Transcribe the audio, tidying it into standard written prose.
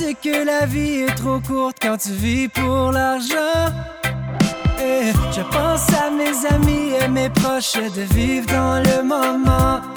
c'est que la vie est trop courte quand tu vis pour l'argent. Et je pense à mes amis et mes proches de vivre dans le moment.